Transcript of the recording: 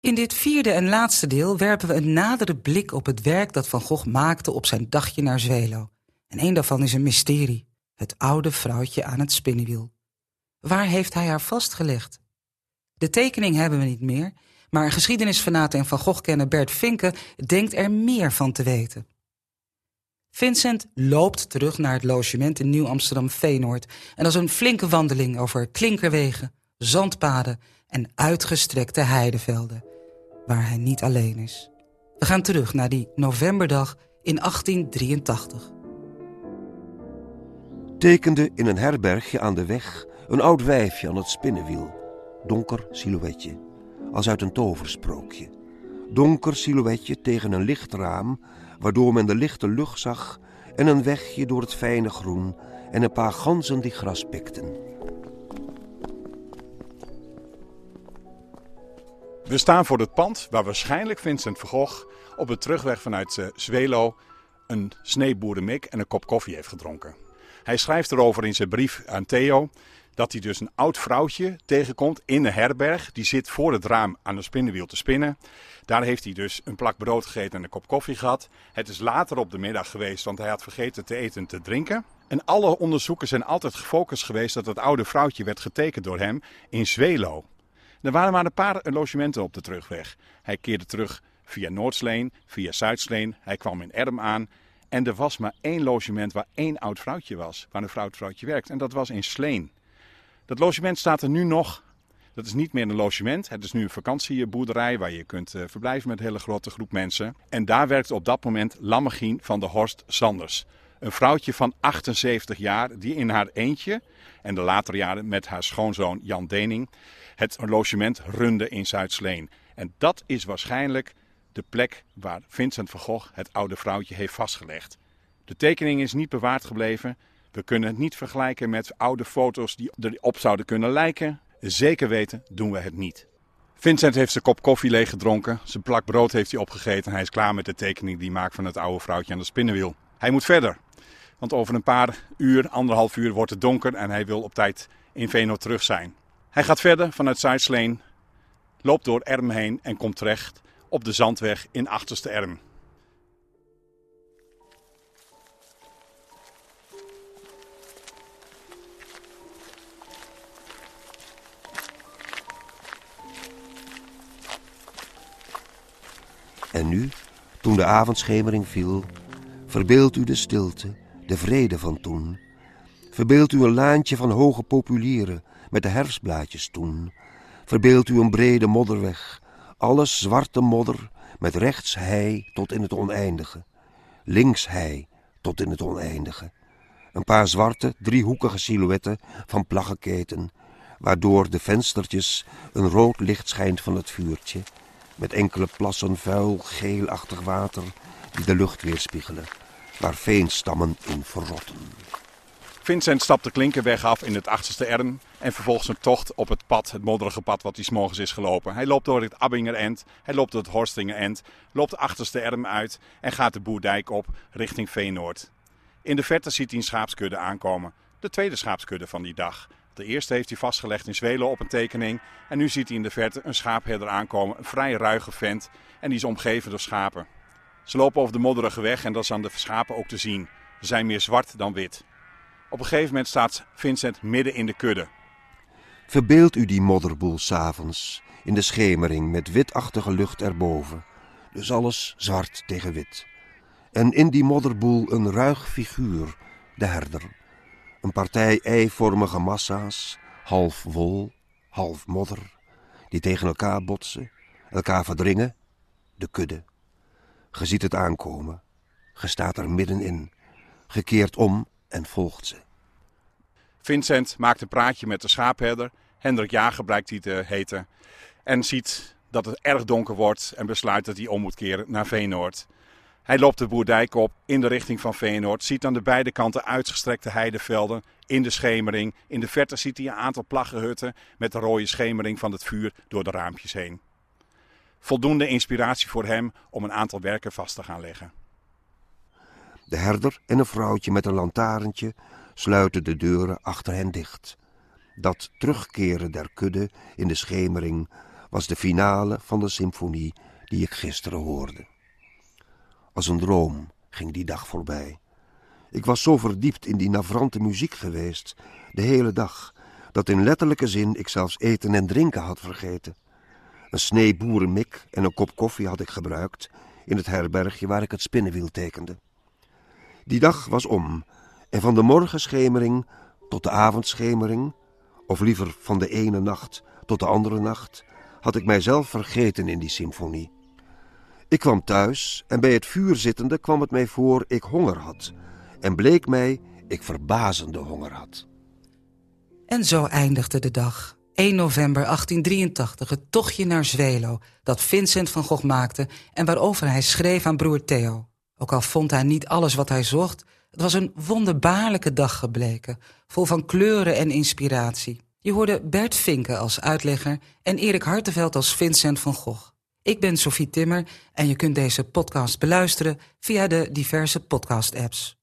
In dit vierde en laatste deel werpen we een nadere blik op het werk dat Van Gogh maakte op zijn dagje naar Zwelo. En één daarvan is een mysterie: het oude vrouwtje aan het spinnenwiel. Waar heeft hij haar vastgelegd? De tekening hebben we niet meer, maar geschiedenisfanaat en Van Gogh-kenner Bert Vinke denkt er meer van te weten. Vincent loopt terug naar het logement in Nieuw-Amsterdam-Veenoord en dat is een flinke wandeling over klinkerwegen, zandpaden en uitgestrekte heidevelden, waar hij niet alleen is. We gaan terug naar die novemberdag in 1883. Tekende in een herbergje aan de weg een oud wijfje aan het spinnenwiel. Donker silhouetje, als uit een toversprookje. Donker silhouetje tegen een licht raam, waardoor men de lichte lucht zag en een wegje door het fijne groen en een paar ganzen die gras pikten. We staan voor het pand waar waarschijnlijk Vincent van Gogh op de terugweg vanuit Zwelo een snee boerenmik en een kop koffie heeft gedronken. Hij schrijft erover in zijn brief aan Theo dat hij dus een oud vrouwtje tegenkomt in de herberg. Die zit voor het raam aan een spinnenwiel te spinnen. Daar heeft hij dus een plak brood gegeten en een kop koffie gehad. Het is later op de middag geweest, want hij had vergeten te eten en te drinken. En alle onderzoeken zijn altijd gefocust geweest dat het oude vrouwtje werd getekend door hem in Zwelo. Er waren maar een paar logementen op de terugweg. Hij keerde terug via Noordsleen, via Zuidsleen. Hij kwam in Erm aan. En er was maar één logement waar één oud vrouwtje was, waar een oud vrouwtje werkt. En dat was in Sleen. Dat logement staat er nu nog. Dat is niet meer een logement. Het is nu een vakantieboerderij waar je kunt verblijven met een hele grote groep mensen. En daar werkte op dat moment Lammegien van der Horst Sanders. Een vrouwtje van 78 jaar die in haar eentje en de latere jaren met haar schoonzoon Jan Dening het logement runde in Zuidsleen. En dat is waarschijnlijk de plek waar Vincent van Gogh het oude vrouwtje heeft vastgelegd. De tekening is niet bewaard gebleven. We kunnen het niet vergelijken met oude foto's die erop zouden kunnen lijken. Zeker weten doen we het niet. Vincent heeft zijn kop koffie leeggedronken. Zijn plak brood heeft hij opgegeten. En hij is klaar met de tekening die hij maakt van het oude vrouwtje aan de spinnenwiel. Hij moet verder. Want over een paar uur, 1,5 uur wordt het donker. En hij wil op tijd in Veenoord terug zijn. Hij gaat verder vanuit Zuidsleen. Loopt door Erm heen en komt terecht op de Zandweg in Achterste Erm. En nu, toen de avondschemering viel, verbeeld u de stilte, de vrede van toen. Verbeeld u een laantje van hoge populieren met de herfstblaadjes toen. Verbeeld u een brede modderweg, alles zwarte modder met rechts hei tot in het oneindige. Links hei tot in het oneindige. Een paar zwarte, driehoekige silhouetten van plaggeketen, waardoor de venstertjes een rood licht schijnt van het vuurtje, met enkele plassen vuil, geelachtig water die de lucht weerspiegelen, waar veenstammen in verrotten. Vincent stapt de Klinkerweg af in het Achterste Erm en vervolgt zijn tocht op het pad, het modderige pad wat hij 's morgens is gelopen. Hij loopt door het Abbingerend, hij loopt door het Horstingerend, loopt de Achterste Erm uit en gaat de Boerdijk op richting Veenoord. In de verte ziet hij een schaapskudde aankomen, de tweede schaapskudde van die dag. De eerste heeft hij vastgelegd in Zwelo op een tekening en nu ziet hij in de verte een schaapherder aankomen, een vrij ruige vent en die is omgeven door schapen. Ze lopen over de modderige weg en dat is aan de schapen ook te zien. Ze zijn meer zwart dan wit. Op een gegeven moment staat Vincent midden in de kudde. Verbeeld u die modderboel 's avonds in de schemering met witachtige lucht erboven. Dus alles zwart tegen wit. En in die modderboel een ruig figuur, de herder. Een partij eivormige massa's, half wol, half modder, die tegen elkaar botsen, elkaar verdringen, de kudde. Ge ziet het aankomen, ge staat er middenin, ge keert om en volgt ze. Vincent maakt een praatje met de schaapherder, Hendrik Jager blijkt hij te heten, en ziet dat het erg donker wordt en besluit dat hij om moet keren naar Veenoord. Hij loopt de Boerdijk op in de richting van Veenoord, ziet aan de beide kanten uitgestrekte heidevelden in de schemering. In de verte ziet hij een aantal plaggenhutten met de rode schemering van het vuur door de raampjes heen. Voldoende inspiratie voor hem om een aantal werken vast te gaan leggen. De herder en een vrouwtje met een lantaarntje sluiten de deuren achter hen dicht. Dat terugkeren der kudde in de schemering was de finale van de symfonie die ik gisteren hoorde. Als een droom ging die dag voorbij. Ik was zo verdiept in die navrante muziek geweest, de hele dag, dat in letterlijke zin ik zelfs eten en drinken had vergeten. Een snee boerenmik en een kop koffie had ik gebruikt in het herbergje waar ik het spinnenwiel tekende. Die dag was om en van de morgenschemering tot de avondschemering, of liever van de ene nacht tot de andere nacht, had ik mijzelf vergeten in die symfonie. Ik kwam thuis en bij het vuur zittende kwam het mij voor ik honger had en bleek mij ik verbazende honger had. En zo eindigde de dag. 1 november 1883, het tochtje naar Zwelo dat Vincent van Gogh maakte en waarover hij schreef aan broer Theo. Ook al vond hij niet alles wat hij zocht, het was een wonderbaarlijke dag gebleken, vol van kleuren en inspiratie. Je hoorde Bert Vinken als uitlegger en Erik Hartenveld als Vincent van Gogh. Ik ben Sophie Timmer en je kunt deze podcast beluisteren via de diverse podcast-apps.